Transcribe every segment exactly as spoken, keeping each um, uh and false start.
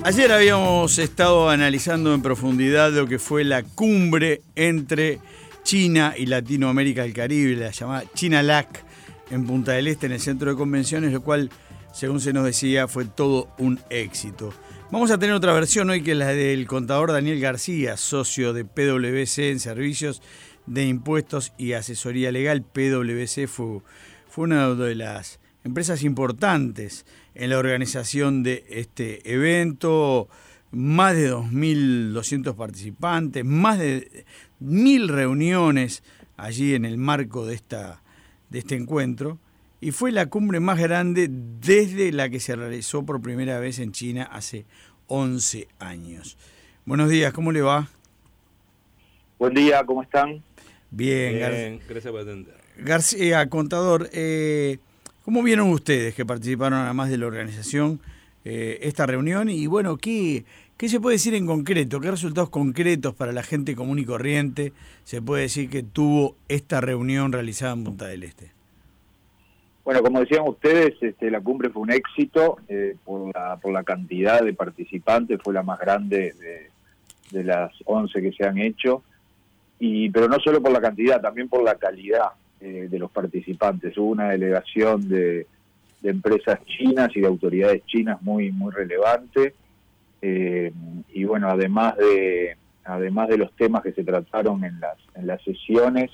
Ayer habíamos estado analizando en profundidad lo que fue la cumbre entre China y Latinoamérica del Caribe, la llamada China-LAC, en Punta del Este, en el centro de convenciones, lo cual, según se nos decía, fue todo un éxito. Vamos a tener otra versión hoy, que es la del contador Daniel García, socio de P W C en Servicios de Impuestos y Asesoría Legal. P W C fue, fue una de las empresas importantes en la organización de este evento, más de dos mil doscientos participantes, más de mil reuniones allí en el marco de, esta, de este encuentro, y fue la cumbre más grande desde la que se realizó por primera vez en China hace once años. Buenos días, ¿cómo le va? Buen día, ¿cómo están? Bien, Bien, Gar- gracias por atender. García, contador, eh, ¿cómo vieron ustedes que participaron, además de la organización, eh, esta reunión? Y bueno, ¿qué, ¿qué se puede decir en concreto? ¿Qué resultados concretos para la gente común y corriente se puede decir que tuvo esta reunión realizada en Punta del Este? Bueno, como decían ustedes, este, la cumbre fue un éxito eh, por, la, por la cantidad de participantes, fue la más grande de, de las once que se han hecho, y pero no solo por la cantidad, también por la calidad eh, de los participantes. Hubo una delegación de, de empresas chinas y de autoridades chinas muy muy relevante, eh, y bueno, además de además de los temas que se trataron en las en las sesiones,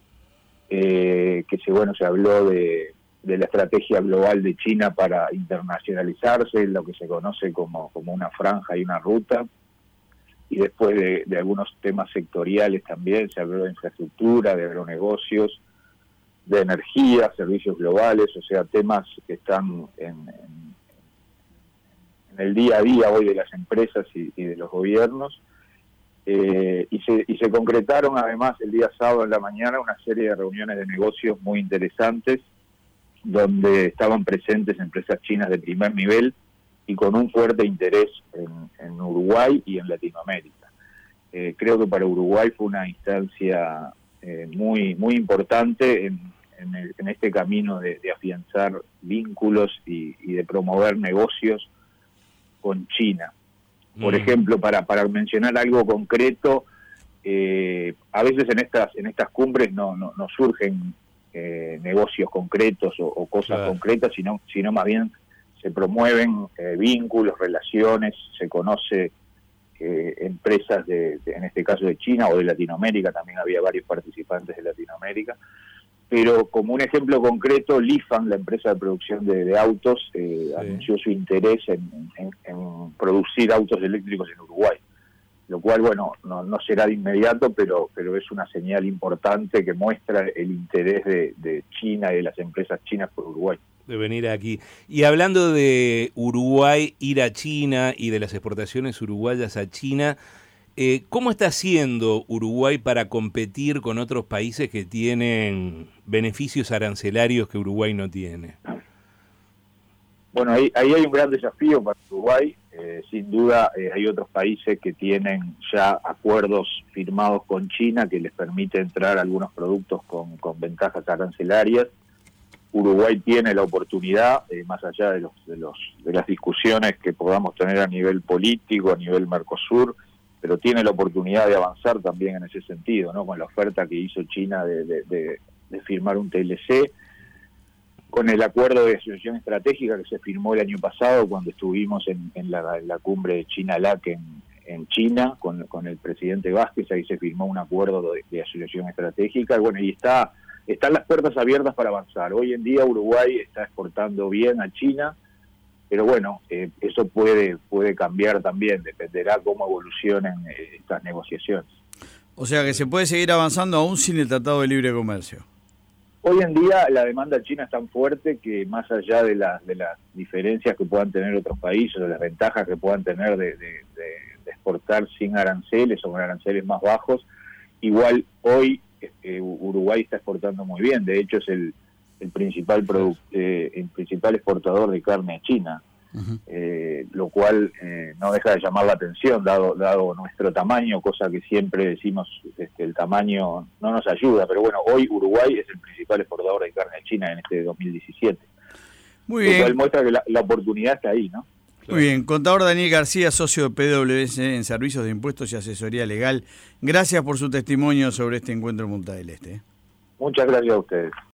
eh, que se bueno se habló de de la estrategia global de China para internacionalizarse, lo que se conoce como, como una franja y una ruta, y después de, de algunos temas sectoriales también, se habló de infraestructura, de agronegocios, de energía, servicios globales, o sea, temas que están en, en, en el día a día hoy de las empresas y, y de los gobiernos, eh, y, se, y se concretaron además el día sábado en la mañana una serie de reuniones de negocios muy interesantes, donde estaban presentes empresas chinas de primer nivel y con un fuerte interés en, en Uruguay y en Latinoamérica. Eh, creo que para Uruguay fue una instancia eh, muy muy importante en, en, el, en este camino de, de afianzar vínculos y, y de promover negocios con China. Por mm. ejemplo, para, para mencionar algo concreto, eh, a veces en estas en estas cumbres no, no, no surgen Eh, negocios concretos o, o cosas claro. concretas, sino, sino más bien se promueven eh, vínculos, relaciones, se conoce eh, empresas, de, de, en este caso de China o de Latinoamérica, también había varios participantes de Latinoamérica, pero como un ejemplo concreto, Lifan, la empresa de producción de, de autos, eh, sí. anunció su interés en, en, en producir autos eléctricos en Uruguay, lo cual, bueno, no, no será de inmediato, pero pero es una señal importante que muestra el interés de, de China y de las empresas chinas por Uruguay. De venir aquí. Y hablando de Uruguay, ir a China y de las exportaciones uruguayas a China, eh, ¿cómo está haciendo Uruguay para competir con otros países que tienen beneficios arancelarios que Uruguay no tiene? Bueno, ahí, ahí hay un gran desafío para Uruguay. Eh, sin duda eh, hay otros países que tienen ya acuerdos firmados con China que les permite entrar algunos productos con, con ventajas arancelarias. Uruguay tiene la oportunidad, eh, más allá de los, de los de las discusiones que podamos tener a nivel político, a nivel Mercosur, pero tiene la oportunidad de avanzar también en ese sentido, ¿no? Con la oferta que hizo China de, de, de, de firmar un T L C, con el acuerdo de asociación estratégica que se firmó el año pasado cuando estuvimos en, en, la, en la cumbre de China-LAC en, en China, con, con el presidente Vázquez, ahí se firmó un acuerdo de, de asociación estratégica, y bueno, y está, están las puertas abiertas para avanzar. Hoy en día Uruguay está exportando bien a China, pero bueno, eh, eso puede, puede cambiar también, dependerá cómo evolucionen eh, estas negociaciones. O sea que se puede seguir avanzando aún sin el Tratado de Libre Comercio. Hoy en día la demanda china es tan fuerte que más allá de, la, de las diferencias que puedan tener otros países, o las ventajas que puedan tener de, de, de, de exportar sin aranceles o con aranceles más bajos, igual hoy eh, Uruguay está exportando muy bien. De hecho es el, el principal produ- eh, el principal exportador de carne a China. Uh-huh. eh, lo cual eh, no deja de llamar la atención dado dado nuestro tamaño, cosa que siempre decimos, este, el tamaño no nos ayuda, pero bueno, hoy Uruguay es el principal exportador de carne a China en este dos mil diecisiete. Muy bien. Lo cual muestra que la, la oportunidad está ahí, ¿no? Muy bien, contador Daniel García, socio de P W C en Servicios de Impuestos y Asesoría Legal. Gracias por su testimonio sobre este encuentro en Punta del Este. Muchas gracias a ustedes.